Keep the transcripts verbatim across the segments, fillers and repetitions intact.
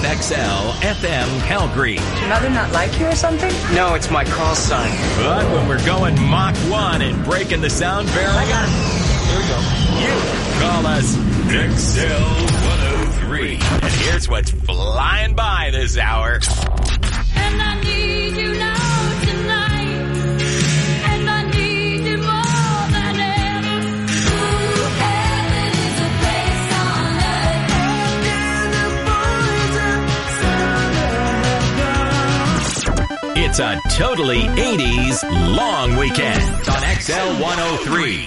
F X L F M Calgary. Your mother not like you or something? No, it's my call sign. But when we're going Mach one and breaking the sound barrier, I got it. Here we go. You call us X L one oh three. And here's what's flying by this hour. And I need you now tonight. And I need you more than ever. Ooh, heaven is a place on earth. It's a totally eighties long weekend on X L one oh three.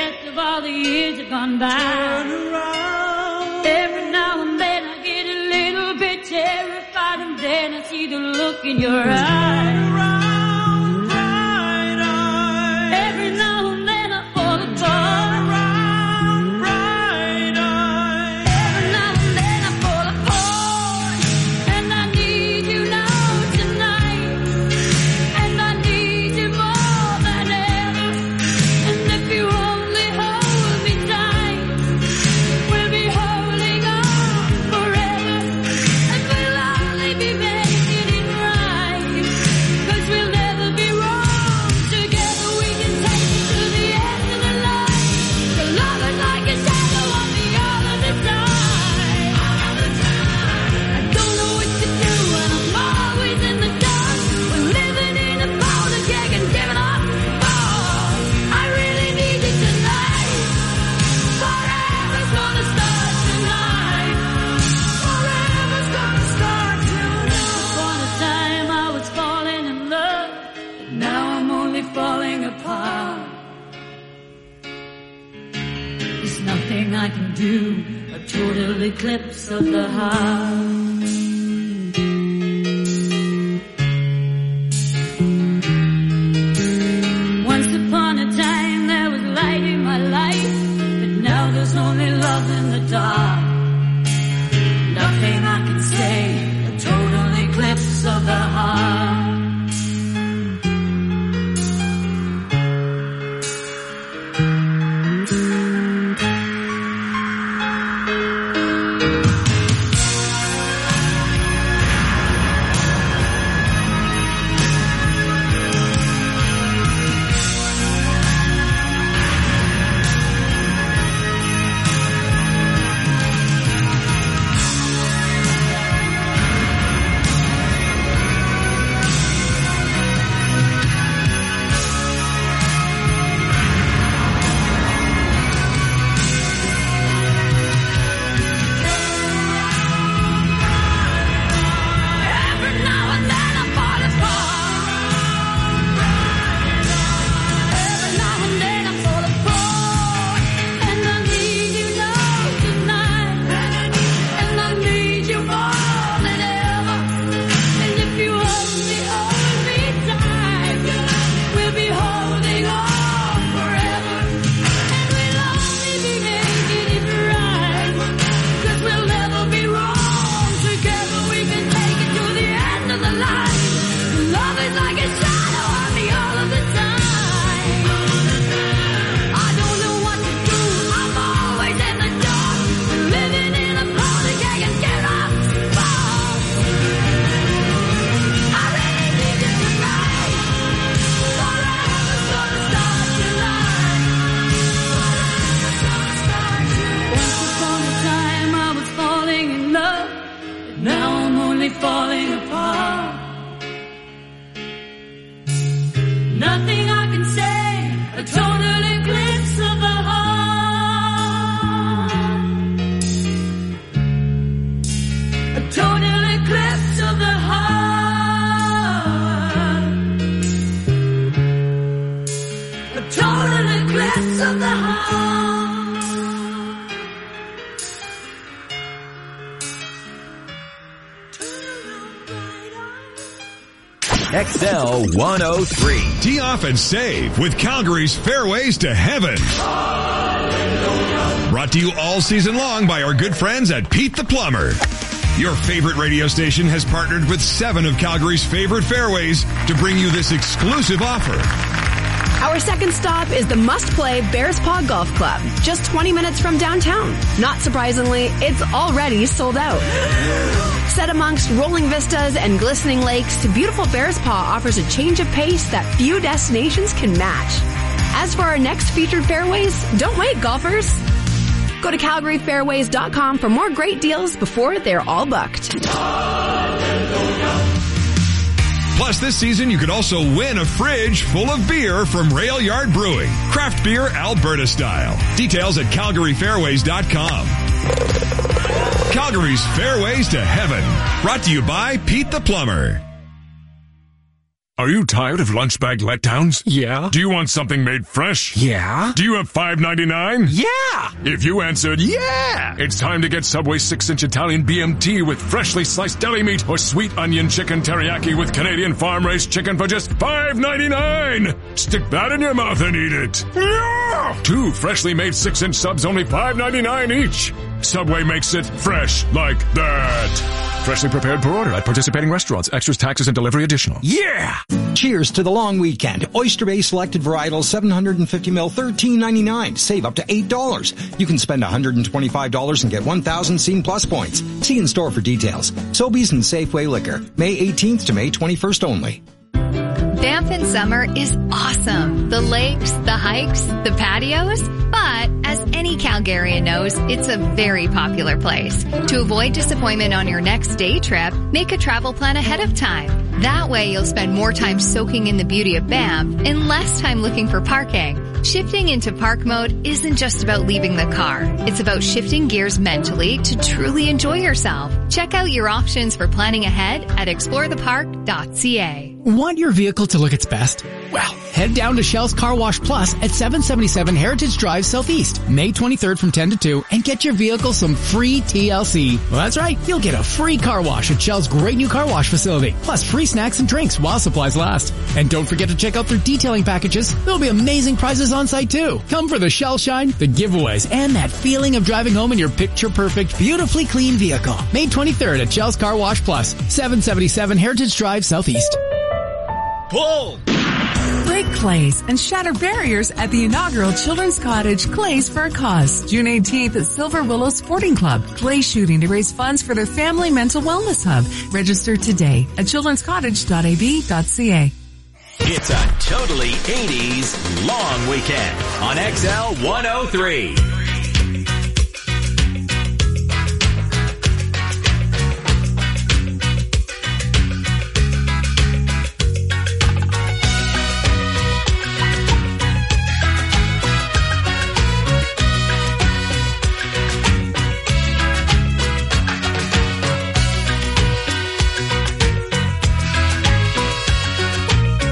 Every now and then I get a little look in your eyes. Every now and then I fall apart. Every now and then I fall apart. And I need you now tonight. And I need you more than ever. And if you only hold me tight, we'll be holding on forever. And we'll only be making it right. 'Cause we'll never be wrong. Together we can take it to the end of the line. Your love is like a shadow on me all of the time. I don't know what to do and I'm always in the dark. We're living in a powder keg and giving up. Oh, I really need you tonight. Forever's gonna start tonight. Forever's gonna start tonight. Upon a time I was falling in love, but now I'm only falling apart. There's nothing I can do, a total eclipse of the heart. Once upon a time there was light in my life, but now there's only love in the dark. Nothing I can say, a total eclipse of the heart. Every now and then I fall apart. Every now and then I fall apart. And I need you now tonight. And I need you more than ever. And if you only hold me tight, we'll be holding on forever. And we'll only be making it right. 'Cause we'll never be wrong. Together we can take it to the end of the line. Love is like a shadow on me all of the time. I don't know what to do. I'm always in the dark. Living in a powder keg and get up. I really need you tonight. Forever's gonna start tonight. Forever's gonna start tonight. Once upon a time I was falling in love, but now I'm only falling apart. Nothing I can say, a total eclipse of the heart. A total eclipse of the heart. A total eclipse of the heart. X L one oh three. Tee off and save with Calgary's Fairways to Heaven. Brought to you all season long by our good friends at Pete the Plumber. Your favorite radio station has partnered with seven of Calgary's favorite fairways to bring you this exclusive offer. Our second stop is the must-play Bears Paw Golf Club, just twenty minutes from downtown. Not surprisingly, it's already sold out. Set amongst rolling vistas and glistening lakes, beautiful Bears Paw offers a change of pace that few destinations can match. As for our next featured fairways, don't wait, golfers. Go to calgary fairways dot com for more great deals before they're all booked. Plus, this season, you could also win a fridge full of beer from Rail Yard Brewing. Craft beer Alberta style. Details at calgary fairways dot com. Calgary's Fairways to Heaven. Brought to you by Pete the Plumber. Are you tired of lunch bag letdowns? Yeah. Do you want something made fresh? Yeah. Do you have five ninety-nine? Yeah. If you answered yeah, it's time to get Subway six inch Italian B M T with freshly sliced deli meat or sweet onion chicken teriyaki with Canadian farm-raised chicken for just five ninety-nine. Stick that in your mouth and eat it. Yeah. Two freshly made six inch subs, only five ninety-nine each. Subway makes it fresh like that. Freshly prepared per order at participating restaurants. Extras, taxes, and delivery additional. Yeah. Cheers to the long weekend. Oyster Bay Selected Varietal seven hundred fifty milliliters, thirteen ninety-nine. Save up to eight dollars. You can spend one hundred twenty-five dollars and get one thousand Scene Plus points. See in store for details. Sobeys and Safeway Liquor. May eighteenth to May twenty-first only. Banff in summer is awesome. The lakes, the hikes, the patios. But as any Calgarian knows, it's a very popular place. To avoid disappointment on your next day trip, make a travel plan ahead of time. That way you'll spend more time soaking in the beauty of Banff and less time looking for parking. Shifting into park mode isn't just about leaving the car. It's about shifting gears mentally to truly enjoy yourself. Check out your options for planning ahead at explore the park dot c a. Want your vehicle to look its best? Well, head down to Shell's Car Wash Plus at seven seventy-seven Heritage Drive Southeast, May twenty-third from ten to two, and get your vehicle some free T L C. Well, that's right. You'll get a free car wash at Shell's great new car wash facility, plus free snacks and drinks while supplies last. And don't forget to check out their detailing packages. There'll be amazing prizes on site too. Come for the Shell Shine, the giveaways, and that feeling of driving home in your picture-perfect, beautifully clean vehicle. May twenty-third at Shell's Car Wash Plus, seven seventy-seven Heritage Drive Southeast. Pull! Break clays and shatter barriers at the inaugural Children's Cottage Clays for a Cause. June eighteenth at Silver Willow Sporting Club. Clay shooting to raise funds for their family mental wellness hub. Register today at children's cottage dot a b dot c a. It's a totally eighties long weekend on X L one oh three.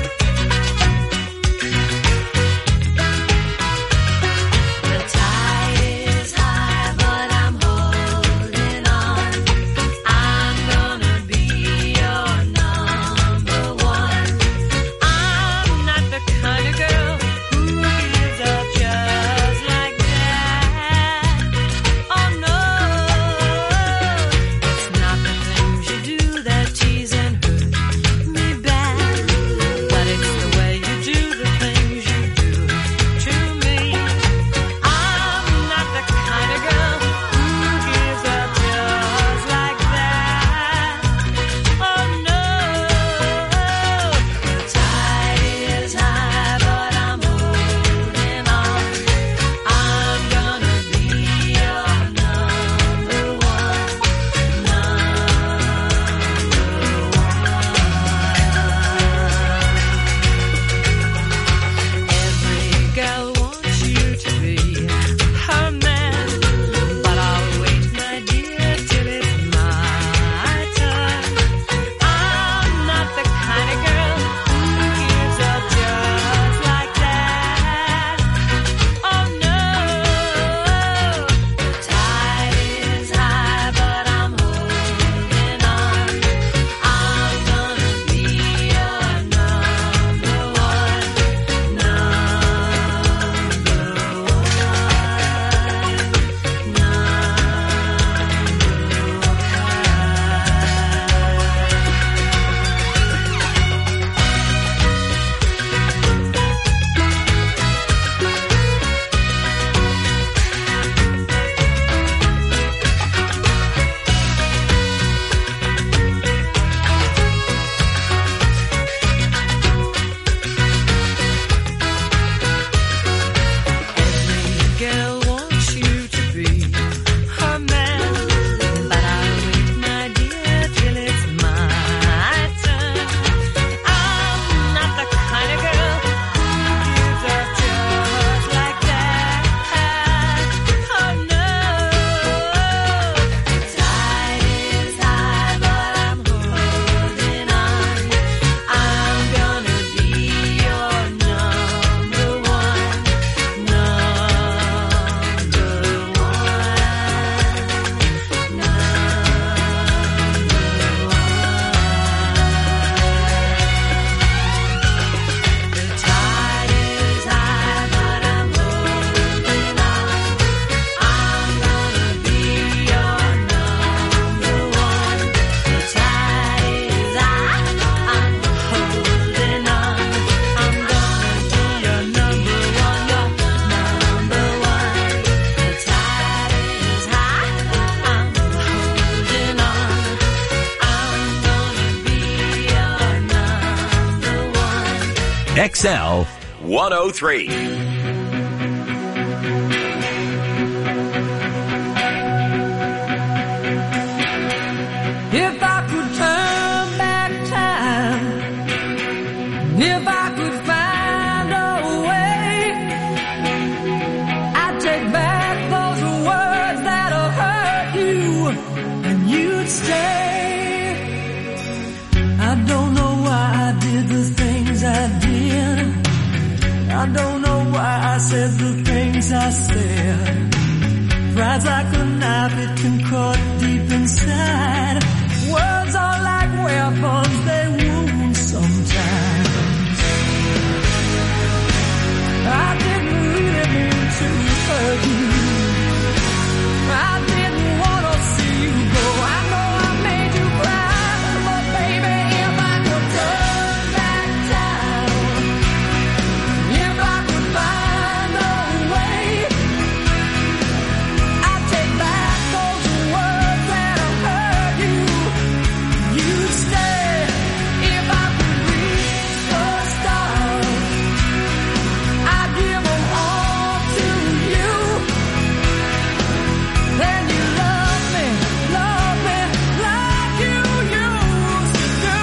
The tide X L one oh three. If I could turn back time, if I could find a way, I'd take back those words that'll hurt you, and you'd stay. I don't know why I did the things I did. I don't know why I said the things I said. Pride's like a knife, it can cut deep inside. Words are like weapons, they wound sometimes. I didn't really mean to hurt you. I didn't want to see you go. I know I made you cry, but baby, if I could turn back time, if I could find a way, I'd take back those words that'll hurt you. You'd stay if I could reach the stars. I'd give them all to you. Then you love me, love me like you used to do.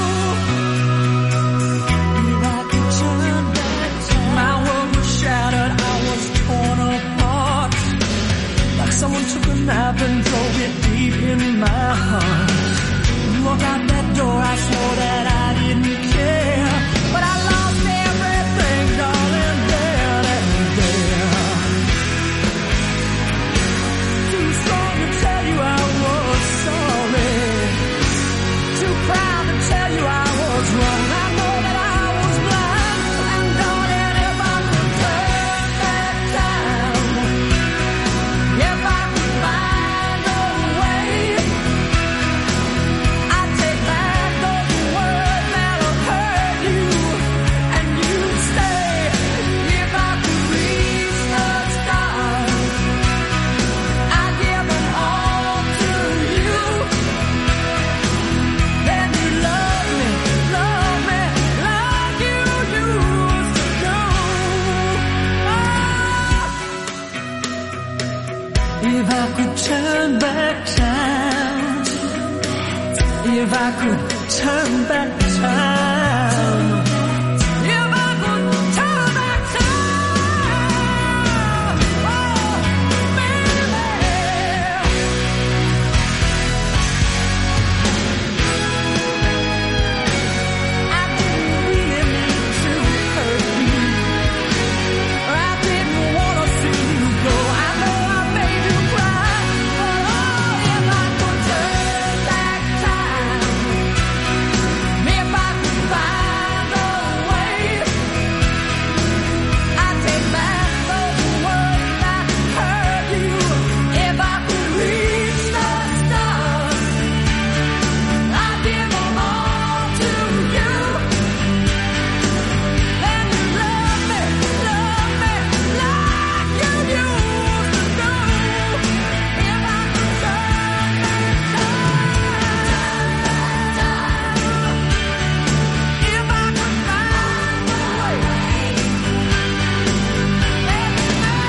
If I could turn back time, my world was shattered, I was torn apart. Like someone took a knife and drove it deep in my heart. You walked out that door, I swore that I didn't care. But I lost everything, darling, there and there. Too strong to tell you I was sorry. Too proud to tell you I was wrong. I know that I was blind. And darling, if I could turn back time, if I could find a way, I'd take back those words that'll hurt you, and you'd stay. If I could reach the stars, I'd give them all to you. Then you love me, love me like you used to do. If I could turn back time, if I could turn back time, if I could turn back time, oh, baby. I didn't really mean to hurt you. I didn't want to see you go. I know I made you cry, but oh, if I could turn back time, if I could find a way, I'd take back those words that hurt you. If I could reach the stars, I'd give them all to you. Then you love me, love me like you used to do. If I could turn back time, if I could find a way, baby,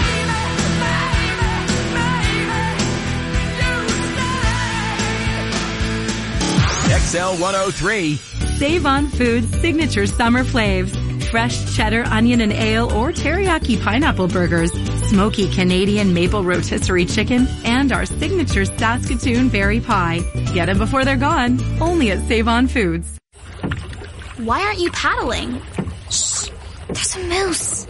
baby, baby, you stay. X L one oh three. Save on Foods signature summer flaves. Fresh cheddar, onion, and ale or teriyaki pineapple burgers, smoky Canadian maple rotisserie chicken, and our signature Saskatoon berry pie. Get them before they're gone. Only at Save on Foods. Why aren't you paddling? Shh, there's a moose.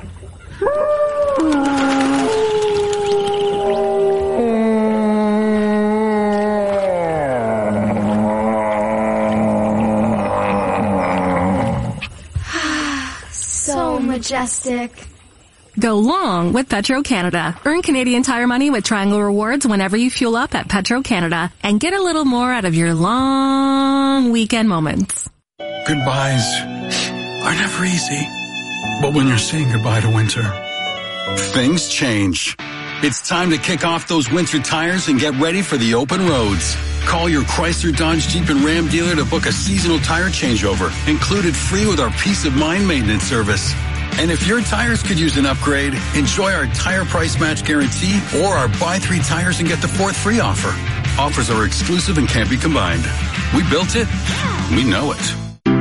So majestic. Go long with Petro-Canada. Earn Canadian Tire money with Triangle Rewards whenever you fuel up at Petro-Canada and get a little more out of your long weekend moments. Goodbyes are never easy. But when you're saying goodbye to winter, things change. It's time to kick off those winter tires and get ready for the open roads. Call your Chrysler, Dodge, Jeep, and Ram dealer to book a seasonal tire changeover, included free with our Peace of Mind maintenance service. And if your tires could use an upgrade, enjoy our tire price match guarantee or our buy three tires and get the fourth free offer. Offers are exclusive and can't be combined. We built it. We know it.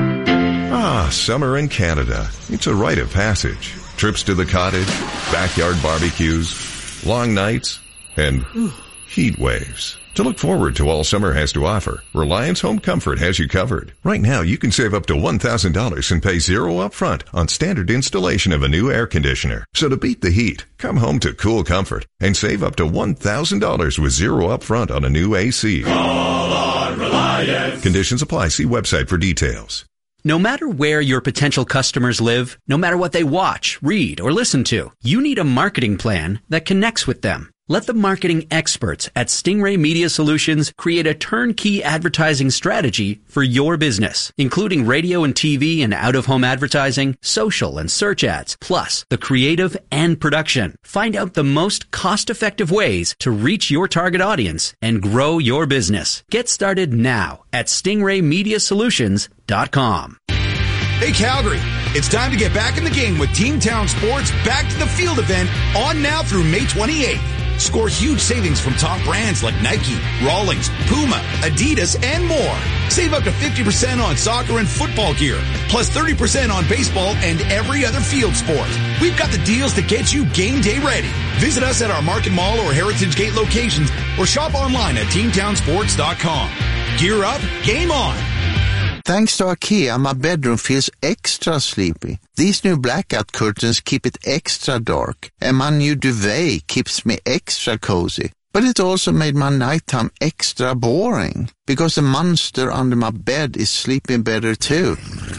Ah, summer in Canada. It's a rite of passage. Trips to the cottage, backyard barbecues, long nights, and heat waves. To look forward to all summer has to offer, Reliance Home Comfort has you covered. Right now, you can save up to one thousand dollars and pay zero up front on standard installation of a new air conditioner. So to beat the heat, come home to cool comfort and save up to one thousand dollars with zero up front on a new A C. Call on Reliance. Conditions apply. See website for details. No matter where your potential customers live, no matter what they watch, read, or listen to, you need a marketing plan that connects with them. Let the marketing experts at Stingray Media Solutions create a turnkey advertising strategy for your business, including radio and T V and out-of-home advertising, social and search ads, plus the creative and production. Find out the most cost-effective ways to reach your target audience and grow your business. Get started now at stingray media solutions dot com. Hey Calgary, it's time to get back in the game with Team Town Sports Back to the Field event on now through May twenty-eighth. Score huge savings from top brands like Nike, Rawlings, Puma, Adidas, and more. Save up to fifty percent on soccer and football gear, plus thirty percent on baseball and every other field sport. We've got the deals to get you game day ready. Visit us at our Market Mall or Heritage Gate locations or shop online at team town sports dot com. Gear up, game on. Thanks to IKEA, my bedroom feels extra sleepy. These new blackout curtains keep it extra dark, and my new duvet keeps me extra cozy. But it also made my nighttime extra boring, because the monster under my bed is sleeping better too.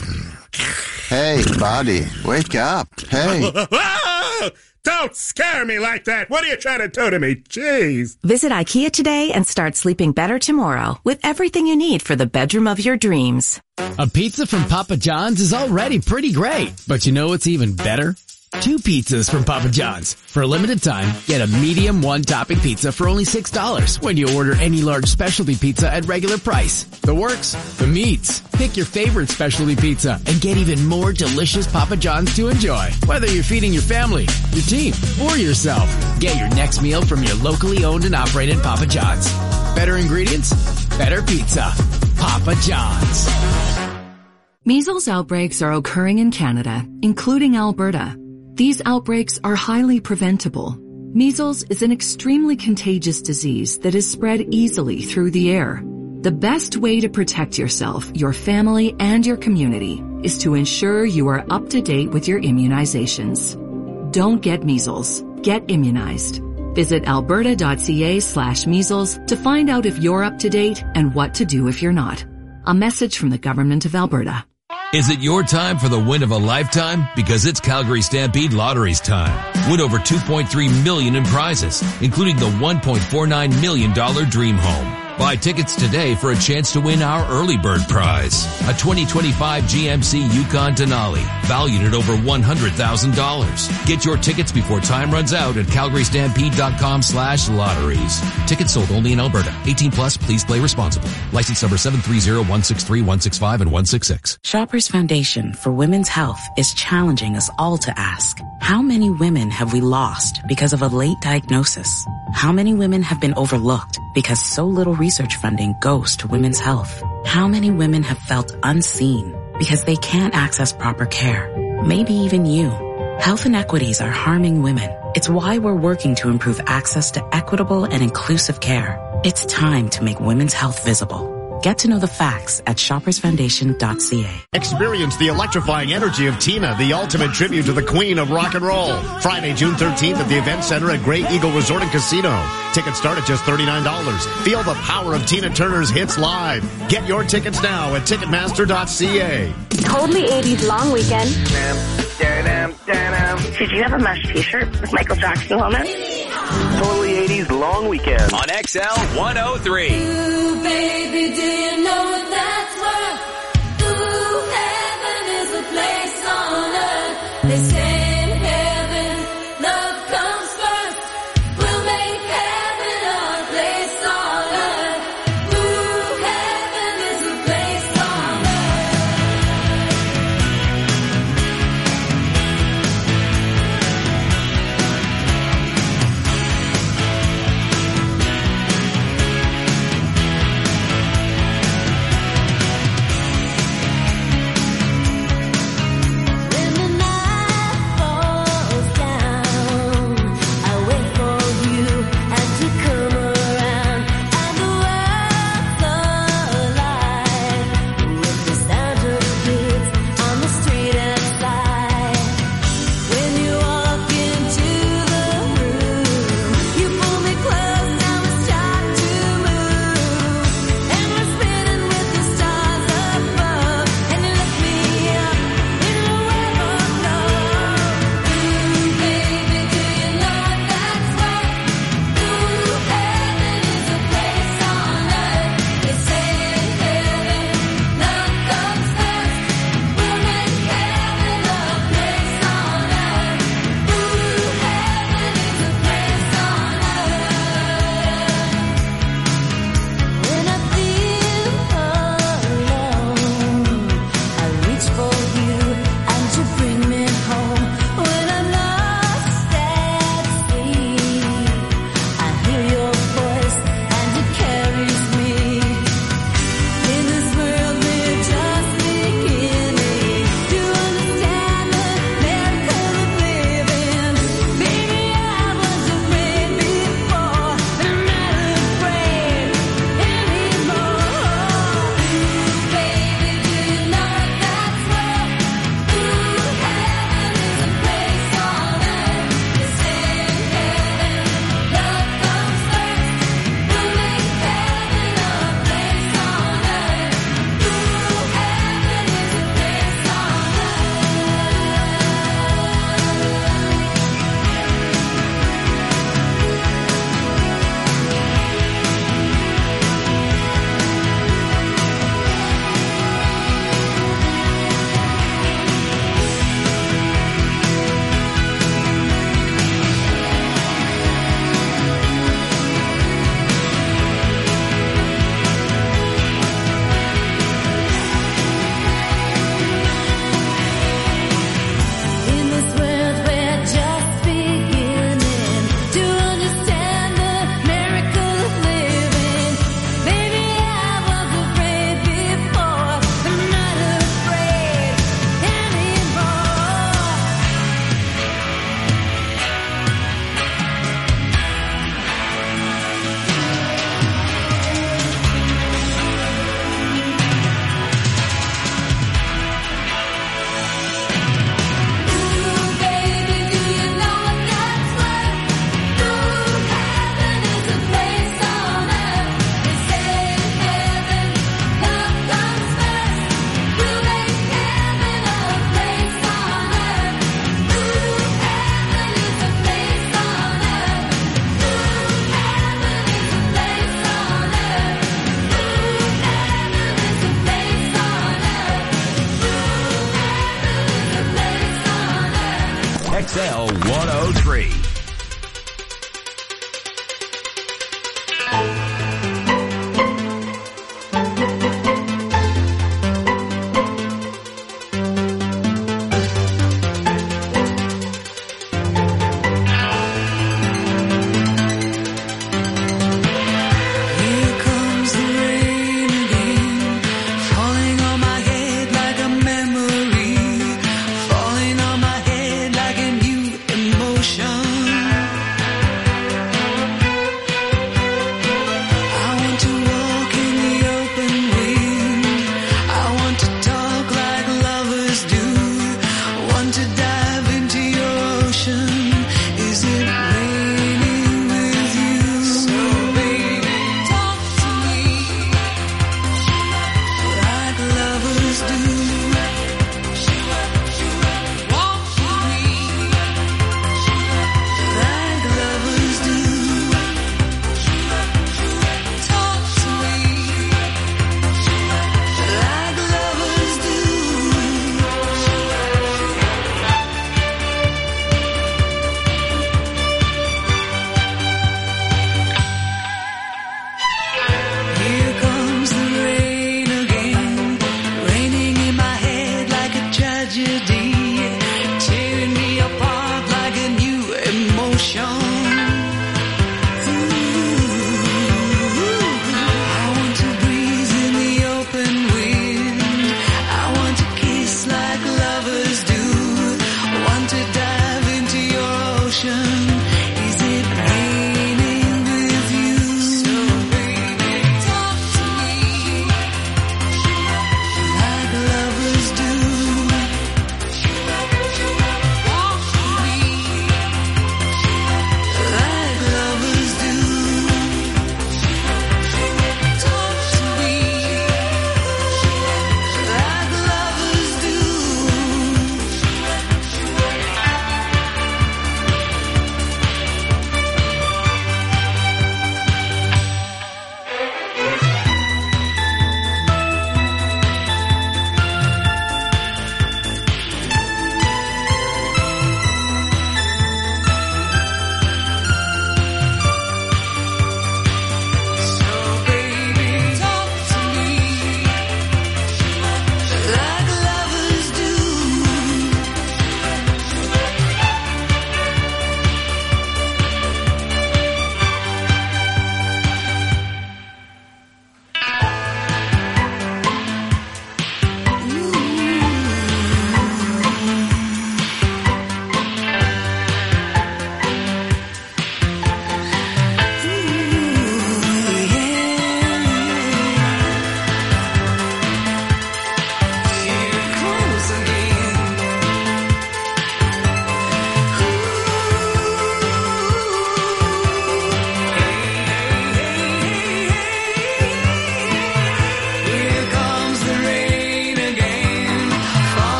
Hey, buddy, wake up. Hey. Don't scare me like that. What are you trying to do to me? Jeez. Visit IKEA today and start sleeping better tomorrow with everything you need for the bedroom of your dreams. A pizza from Papa John's is already pretty great, but you know what's even better? Two pizzas from Papa John's. For a limited time, get a medium one-topping pizza for only six dollars when you order any large specialty pizza at regular price. The works, the meats. Pick your favorite specialty pizza and get even more delicious Papa John's to enjoy. Whether you're feeding your family, your team, or yourself, get your next meal from your locally owned and operated Papa John's. Better ingredients, better pizza. Papa John's. Measles outbreaks are occurring in Canada, including Alberta. These outbreaks are highly preventable. Measles is an extremely contagious disease that is spread easily through the air. The best way to protect yourself, your family, and your community is to ensure you are up to date with your immunizations. Don't get measles. Get immunized. Visit alberta.ca slash measles to find out if you're up to date and what to do if you're not. A message from the Government of Alberta. Is it your time for the win of a lifetime? Because it's Calgary Stampede Lottery's time. Win over two point three million dollars in prizes, including the one point four nine million dollars Dream Home. Buy tickets today for a chance to win our early bird prize, a twenty twenty-five G M C Yukon Denali, valued at over one hundred thousand dollars. Get your tickets before time runs out at calgarystampede.com slash lotteries. Tickets sold only in Alberta. eighteen plus, please play responsibly. License number seven three zero one six three one six five and one six six. Shoppers Foundation for Women's Health is challenging us all to ask, how many women have we lost because of a late diagnosis? How many women have been overlooked because so little research funding goes to women's health? How many women have felt unseen because they can't access proper care? Maybe even you. Health inequities are harming women. It's why we're working to improve access to equitable and inclusive care. It's time to make women's health visible. Get to know the facts at shoppers foundation dot c a. Experience the electrifying energy of Tina, the ultimate tribute to the queen of rock and roll. Friday, June thirteenth at the Event Center at Great Eagle Resort and Casino. Tickets start at just thirty-nine dollars. Feel the power of Tina Turner's hits live. Get your tickets now at ticketmaster dot c a. Totally eighties long weekend. Did you have a mesh t-shirt with Michael Jackson on it? Totally eighties long weekend on X L one oh three. Ooh, baby, do you know what that's worth? Ooh, heaven is a place on earth. They say in heaven, love comes first. We'll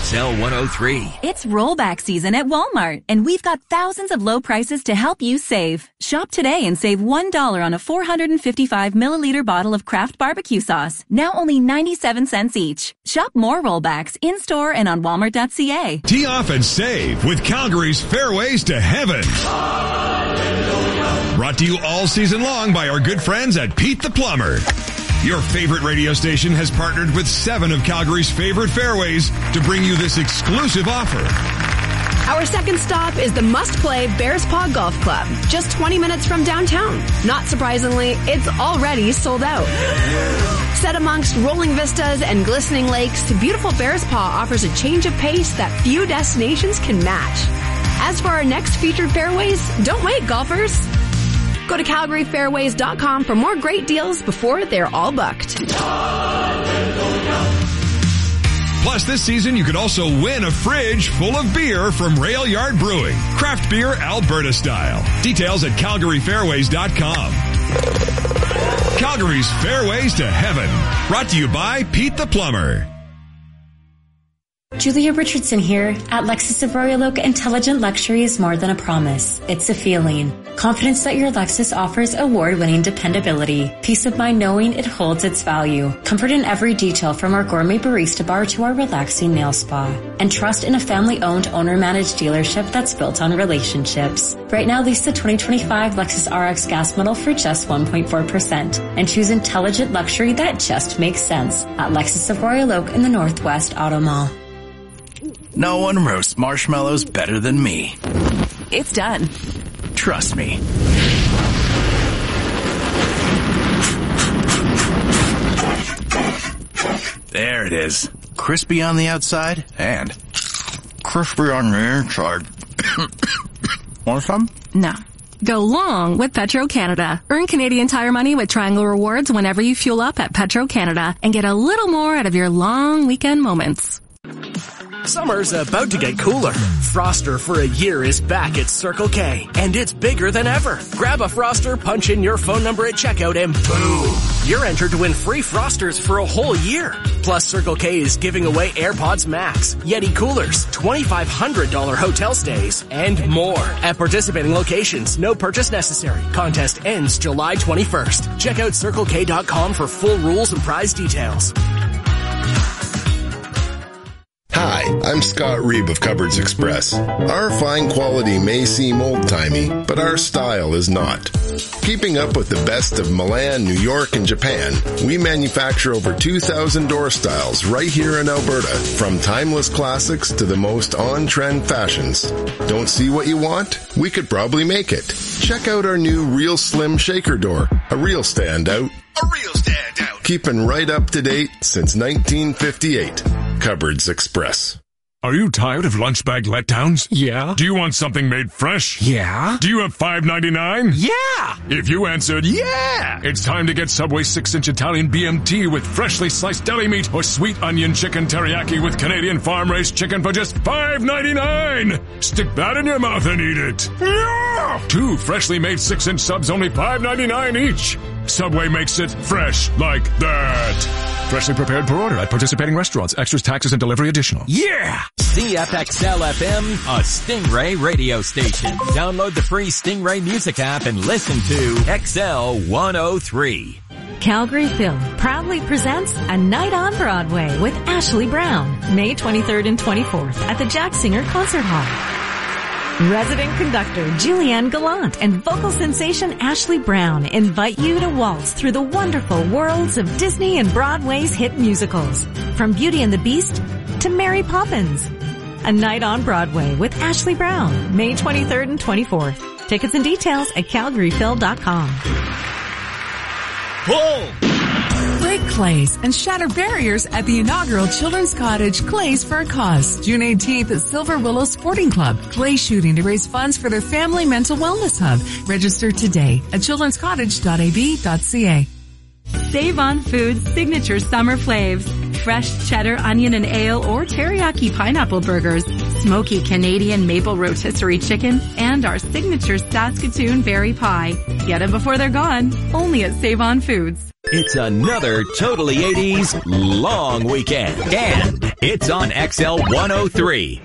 X L one oh three. It's rollback season at Walmart, and we've got thousands of low prices to help you save. Shop today and save one dollar on a four hundred fifty-five milliliter bottle of Kraft barbecue sauce, now only ninety-seven cents each. Shop more rollbacks in-store and on walmart dot c a. Tee off and save with Calgary's Fairways to Heaven. Brought to you all season long by our good friends at Pete the Plumber. Your favorite radio station has partnered with seven of Calgary's favorite fairways to bring you this exclusive offer. Our second stop is the must-play Bears Paw Golf Club, just twenty minutes from downtown. Not surprisingly, it's already sold out. Set amongst rolling vistas and glistening lakes, beautiful Bears Paw offers a change of pace that few destinations can match. As for our next featured fairways, don't wait, golfers. Go to calgary fairways dot com for more great deals before they're all booked. Plus, this season, you could also win a fridge full of beer from Rail Yard Brewing. Craft beer Alberta style. Details at calgary fairways dot com. Calgary's Fairways to Heaven. Brought to you by Pete the Plumber. Julia Richardson here. At Lexus of Royal Oak, intelligent luxury is more than a promise. It's a feeling. Confidence that your Lexus offers award-winning dependability. Peace of mind knowing it holds its value. Comfort in every detail from our gourmet barista bar to our relaxing nail spa. And trust in a family-owned, owner-managed dealership that's built on relationships. Right now, lease the twenty twenty-five Lexus R X gas model for just one point four percent. And choose intelligent luxury that just makes sense at Lexus of Royal Oak in the Northwest Auto Mall. No one roasts marshmallows better than me. It's done. Trust me. There it is. Crispy on the outside and crispy on the inside. Want some? No. Go long with Petro-Canada. Earn Canadian Tire money with Triangle Rewards whenever you fuel up at Petro-Canada and get a little more out of your long weekend moments. Summer's about to get cooler. Froster for a year is back at Circle K, and it's bigger than ever. Grab a Froster, punch in your phone number at checkout, and boom! You're entered to win free Frosters for a whole year. Plus, Circle K is giving away AirPods Max, Yeti coolers, twenty-five hundred dollars hotel stays, and more. At participating locations, no purchase necessary. Contest ends July twenty-first. Check out circle k dot com for full rules and prize details. Hi, I'm Scott Reeb of Cupboards Express. Our fine quality may seem old-timey, but our style is not. Keeping up with the best of Milan, New York, and Japan, we manufacture over two thousand door styles right here in Alberta, from timeless classics to the most on-trend fashions. Don't see what you want? We could probably make it. Check out our new Real Slim Shaker Door, a real standout. A real standout. Keeping right up to date since nineteen fifty-eight. Cupboards Express. Are you tired of lunch bag letdowns? Yeah. Do you want something made fresh? Yeah. Do you have five ninety-nine? Yeah. If you answered yeah, it's time to get Subway six inch Italian B M T with freshly sliced deli meat or sweet onion chicken teriyaki with Canadian farm-raised chicken for just five ninety-nine. Stick that in your mouth and eat it. Yeah. Two freshly made six inch subs, only five ninety-nine each. Subway makes it fresh like that. Freshly prepared per order at participating restaurants. Extras, taxes, and delivery additional. Yeah! C F X L F M, a Stingray radio station. Download the free Stingray music app and listen to X L one oh three. Calgary Film proudly presents A Night on Broadway with Ashley Brown, May twenty-third and twenty-fourth at the Jack Singer Concert Hall. Resident conductor Julianne Gallant and vocal sensation Ashley Brown invite you to waltz through the wonderful worlds of Disney and Broadway's hit musicals, from Beauty and the Beast to Mary Poppins. A Night on Broadway with Ashley Brown, May twenty-third and twenty-fourth. Tickets and details at calgary phil dot com. Pull! Break clays and shatter barriers at the inaugural Children's Cottage Clays for a Cause. June eighteenth at Silver Willow Sporting Club. Clay shooting to raise funds for their family mental wellness hub. Register today at children's cottage dot a b dot c a. Save on Foods signature summer flavs. Fresh cheddar, onion, and ale or teriyaki pineapple burgers. Smoky Canadian maple rotisserie chicken. And our signature Saskatoon berry pie. Get them before they're gone. Only at Save on Foods. It's another totally eighties long weekend. And It's on X L one oh three.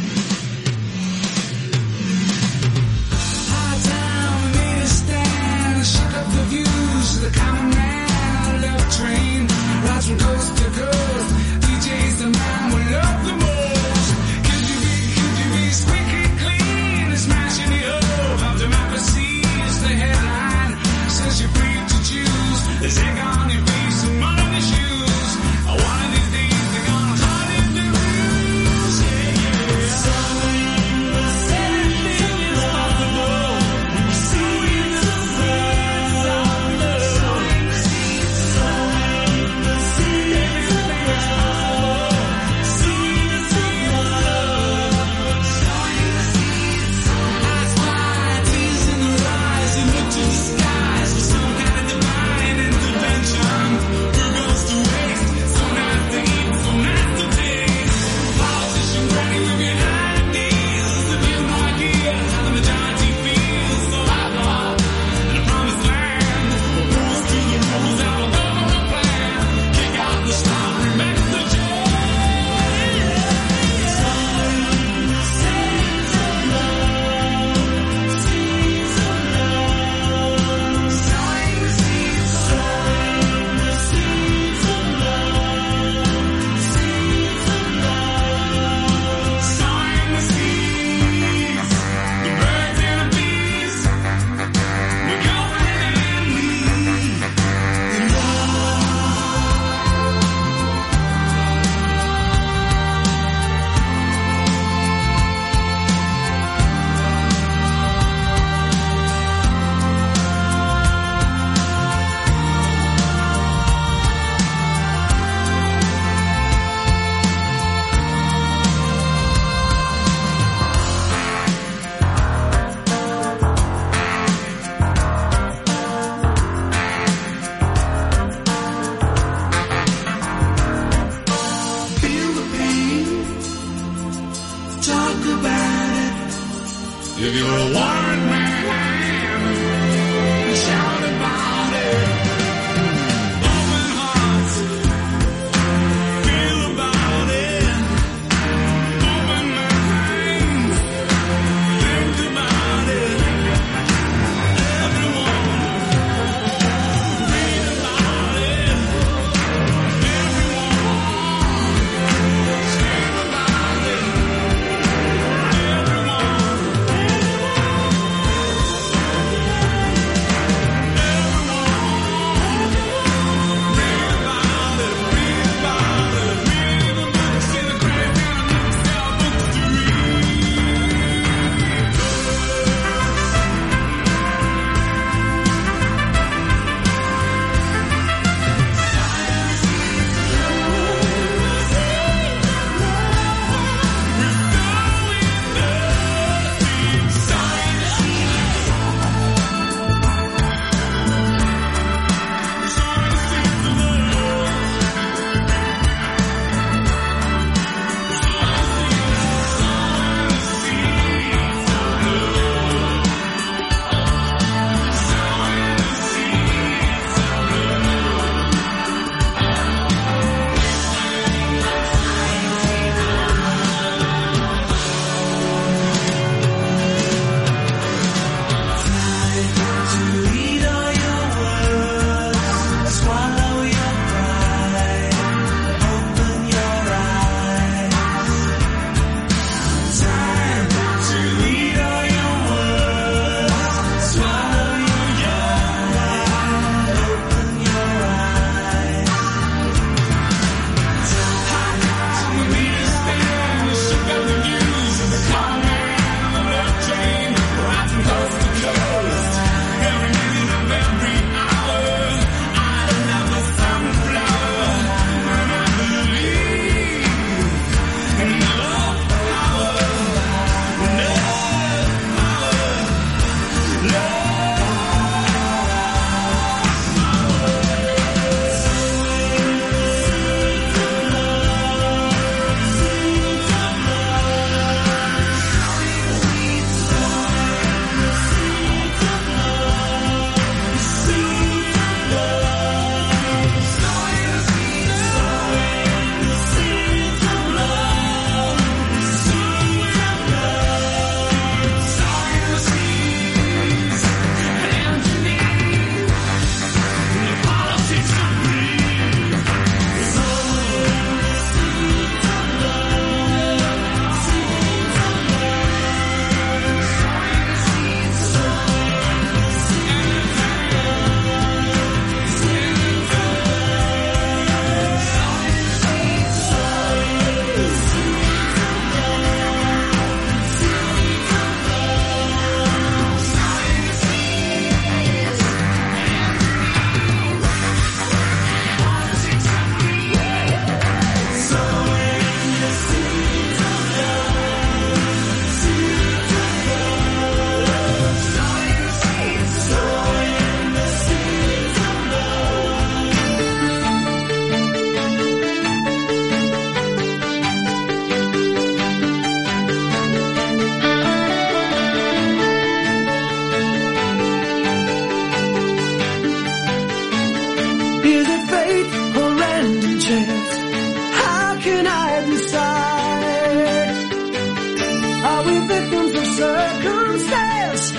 If you're a warrant man, shout about it. Open hearts, feel about it. Open minds, think about it. Everyone, read about it. Everyone, scream about it. Everyone.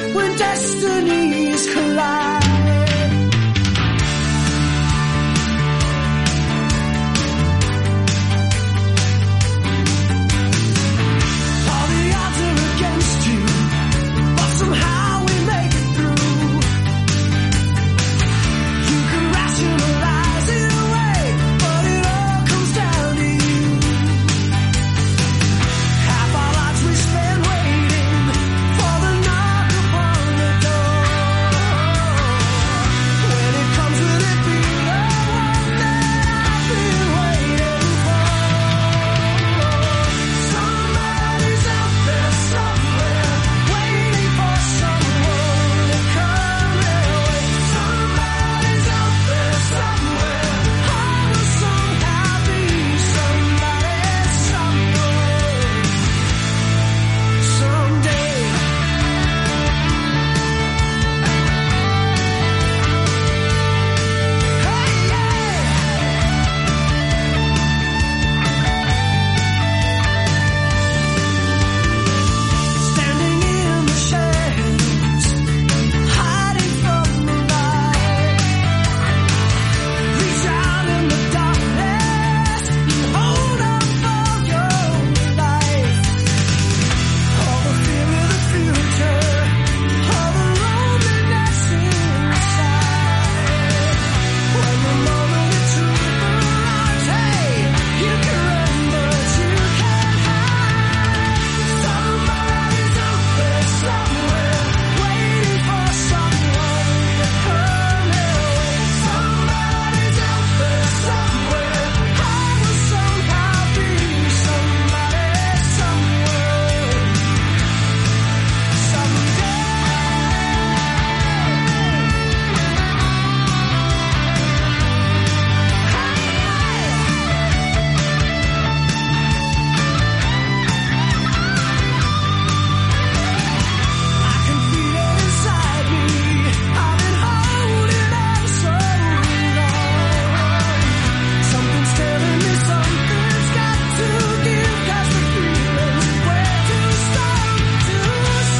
when destinies collide. All the odds are against you, but somehow we make it through. You can rationalize it away, but it all comes down to you. Half our lives we spend waiting for the knock upon the door. When it comes, will it be the one that I've been waiting for? Somebody's out there somewhere, waiting for someone to come their way. Somebody's out there somewhere, I will somehow be somebody somewhere, someday. Standing in the shadows, hiding from the light. Reach out in the darkness and hold on for your life. All the fear of the future, all the loneliness inside. When the moment of truth arrives, hey, you can run but you can't hide. Somebody's out there somewhere, waiting for someone to come their way. Somebody's out there somewhere, I will somehow be somebody somewhere, someday. I can feel it inside me. I've been holding on so long. Something's telling me something's got to give, 'cause the feeling's way too strong, too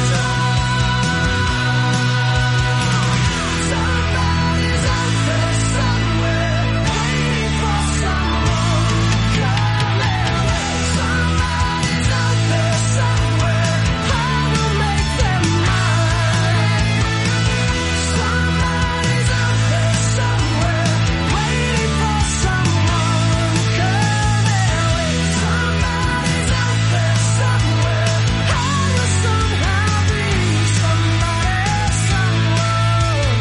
strong. Somebody's out there somewhere, waiting for someone to come their way. Somebody's out there somewhere, I will make them mine. Somebody's out there somewhere, waiting for someone to come their way. Somebody's out there somewhere, I will somehow be somebody somewhere,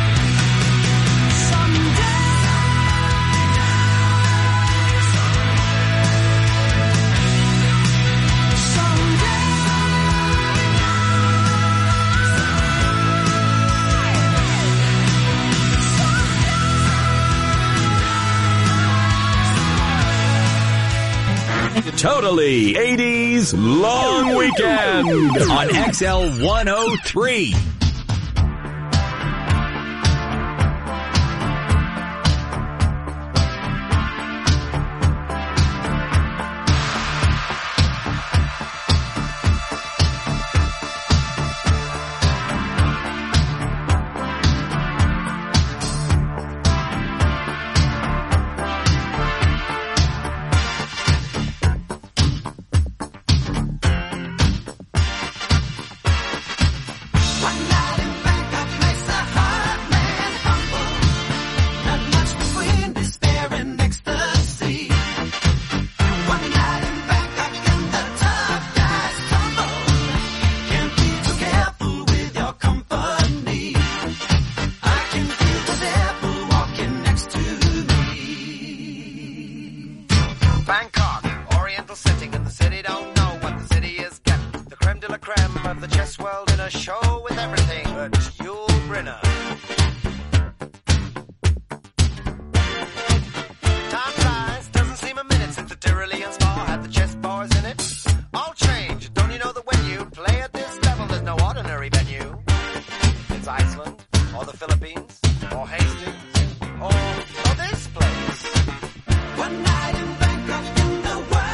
someday. Totally eighties Long Weekend on X L one oh three.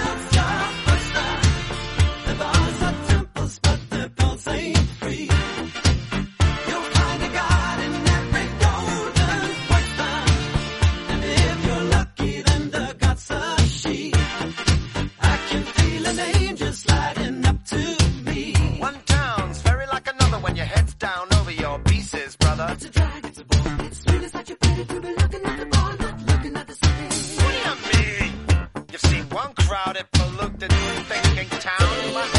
Free. an angel sliding up to me. One town's very like another when your head's down over your pieces, brother. It's a drag, it's a ball, it's sweet, it's not your pretty to be looking at the ball, not looking at the city. What do you mean? You've seen one crowded, polluted, thinking town, but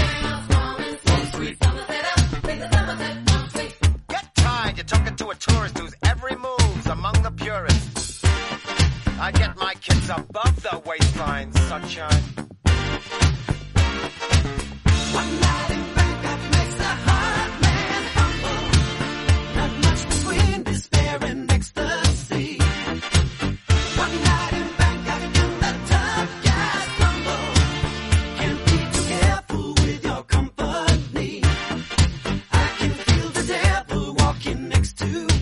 get tired, you're talking to a tourist whose every move's among the purists. I get my kids above the waistline, sunshine. One night in Bangkok makes the heart man humble. Not much between despair and ecstasy. One night in Bangkok and the tough guys crumble. Can't be too careful with your company. I can feel the devil walking next to me.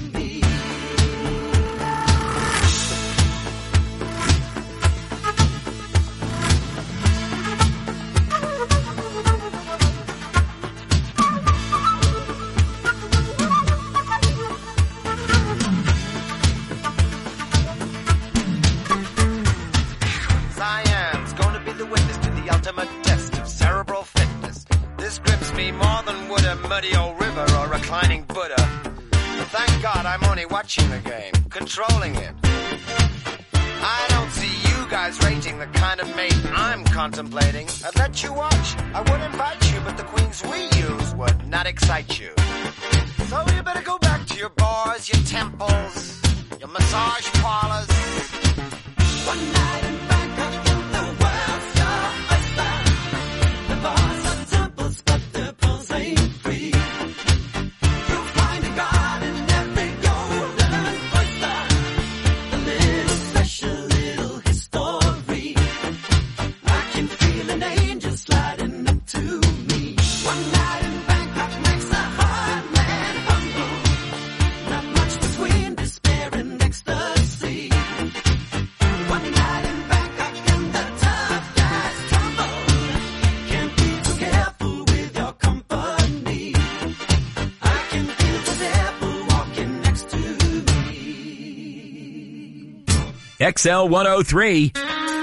Cyan's going to be the witness to the ultimate test of cerebral fitness. This grips me more than would a muddy old river or reclining Buddha. But thank God I'm only watching the game, controlling it. I don't see you guys rating the kind of mate I'm contemplating. I'd let you watch, I would invite you, but the queens we use would not excite you. So you better go back to your bars, your temples, your massage parlors. One night in Bangkok and the world's your oyster. The bars are temples, but the pearls ain't free. You'll find a God in every golden oyster. A little special, little history. I can feel an angel sliding up to me. One night in Bangkok makes a hard man humble. Not much between despair and ecstasy. One night in Bangkok and the tough guys tumble. Can't be too careful with your company. I can feel the devil walking next to me. X L one oh three.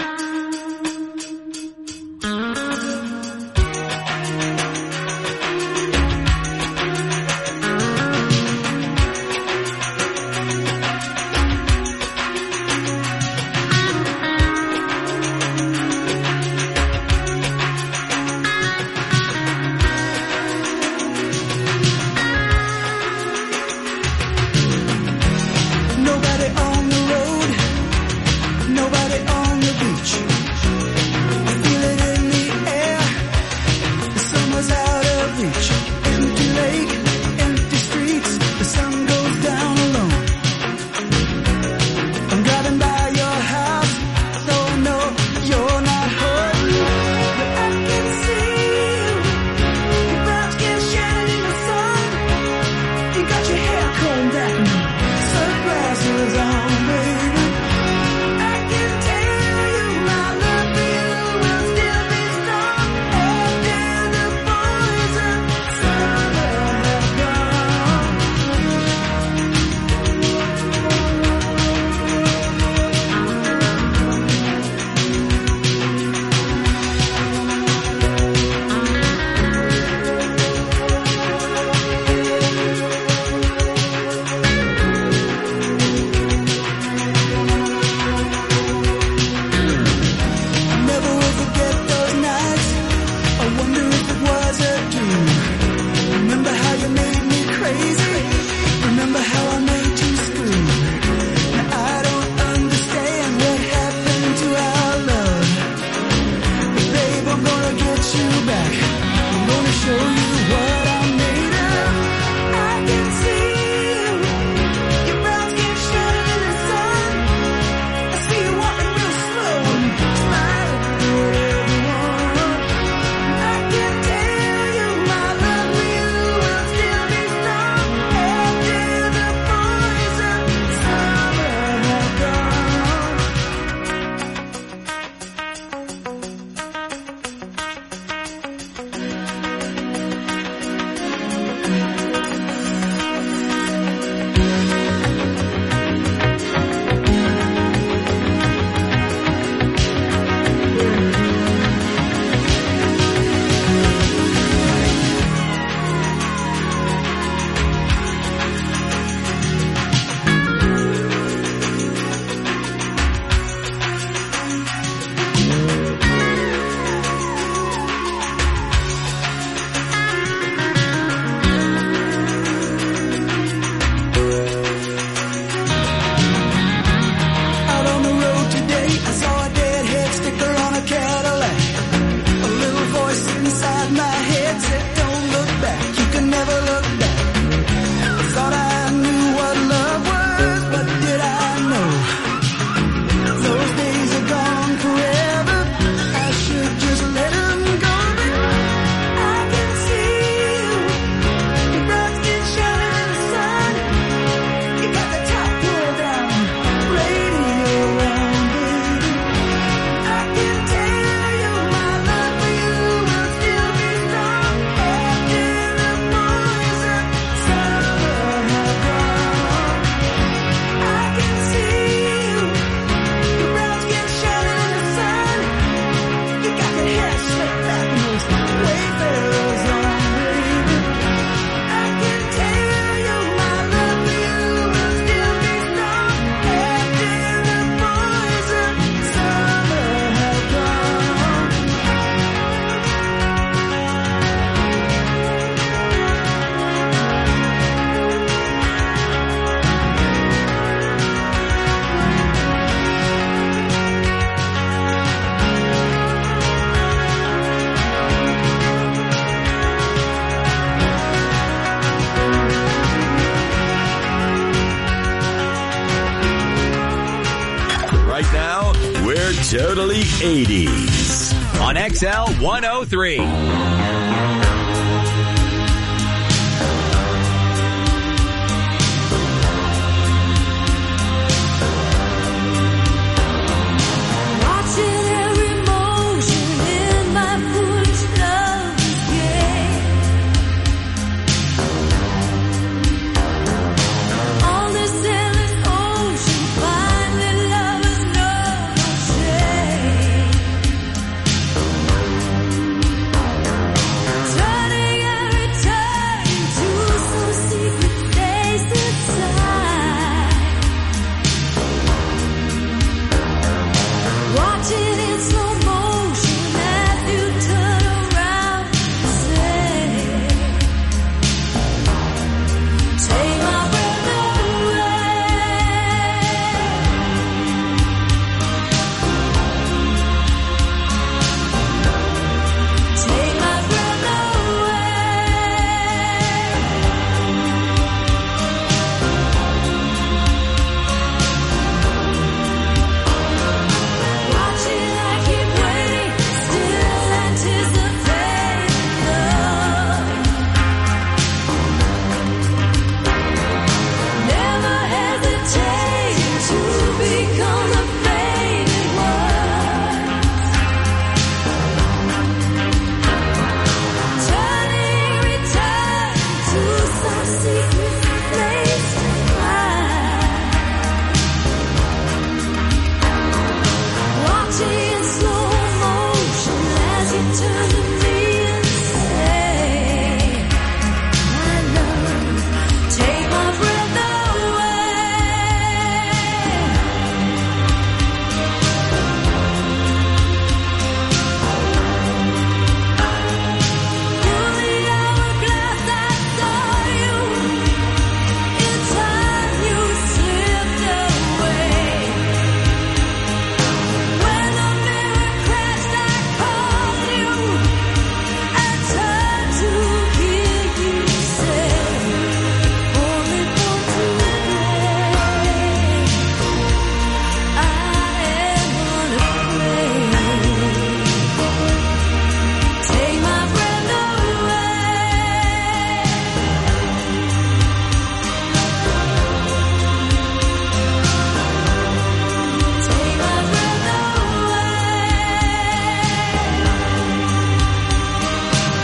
Nobody on the road, nobody on the beach. I feel it in the air, the summer's out of reach. Empty lake, empty streets, the sun goes down alone. I'm driving by your house, so I know you're not home. But I can see you, your brown skin shining in the sun. You got your hair combed back, sunglasses on, baby. I can tell you my love for you will still be strong after the poison summer has gone. Never will forget those nights. I wonder if it was a dream. Remember how you made me crazy? Remember how I made you scream? Now I don't understand what happened to our love. But babe, I'm gonna get you back. I'm gonna show you what I'm made of. I can see you, your brown skin shining in the sun. I see you walking real slow and smiling at everyone. I can tell you my love for you will still be strong after the poison summer has gone. Totally eighties on X L one oh three. Watching in slow motion as you turn